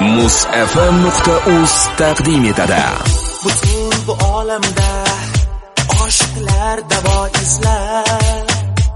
musfm.uz taqdim etadi. Butun bu olamda oshiqlar davo izlar,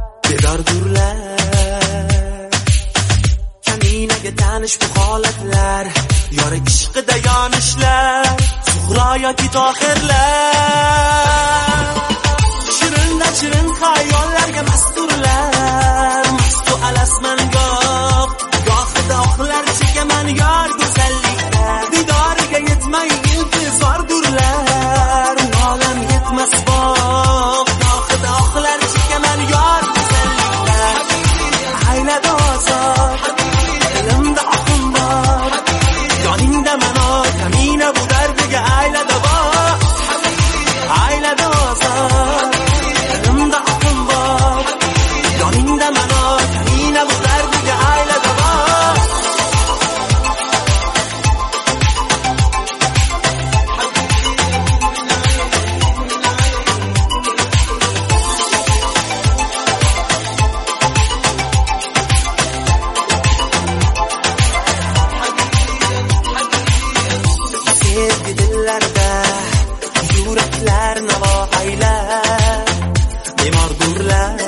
bedordurlar. Kaminaga tanish bu holatlar, yori ishqida yonishlar, Zuhro yoki Tohirlar. Shirinda shirin xayollarga masturlar, mastu alasman goh, gohida oqlar chekaman yor go'zallikda. Didoriga yetmay intizordurlar, nolam yetmas bog', gohida oqlar chekaman yor go'zallikda. Aylada ozor, dilimda oqim bor, yoningda manot, kamina bu dardiga aylada bor. Aylada ozor, dilimda oqim bor, yoningda manot, kamina bu dardiga aylada bor. Sevgi dillarda yuraklar navo aylar, bemordurlar.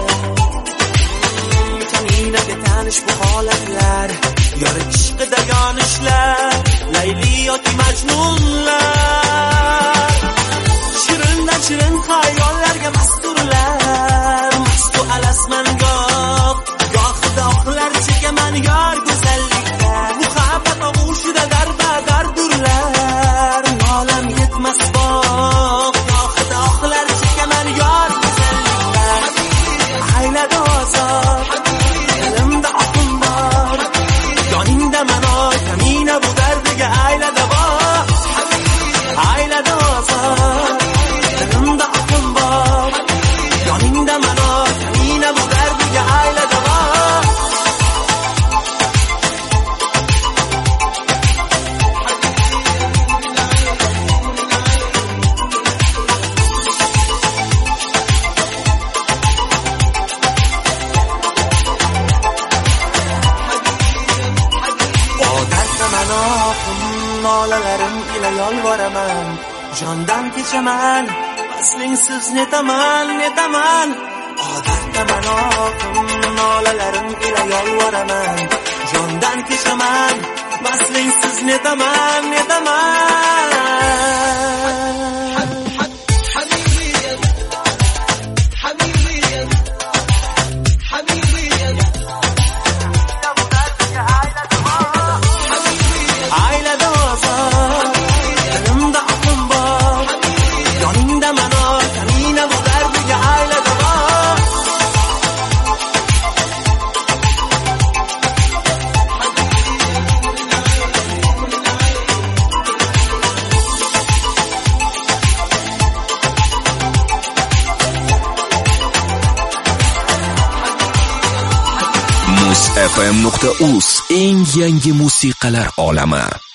Kaminaga tanish bu holatlar, yori ishqida yonishlar, Layli yoki Majnunlar. Shirindan shirin xayollarga masturlar, mastu alasman goh, gohida oqlar chekaman yor go'zallikda. Muhabbat og'ushida darbadardurlar, nolam yetmas bog', gohida oqlar chekaman yor go'zallikda. Aylada ozor, dilimda oqim bor, yoningda manot, kamina bu dardiga aylada bor. Aylada ozor, dilimda oqim bor, yoningda manot, kamina bu dardiga aylada bor. Nolalarim ila yolvoraman, jondan kechaman, vaslingsiz netaman, netaman. Odatda manoqim, nolalarim ila yolvoraman, jondan kechaman, vaslingsiz netaman, netaman. Aylada ozor, dilimda oqim bor, yoningda manot, kamina bu dardiga aylada bor. musfm.uz eng yangi musiqalar olami.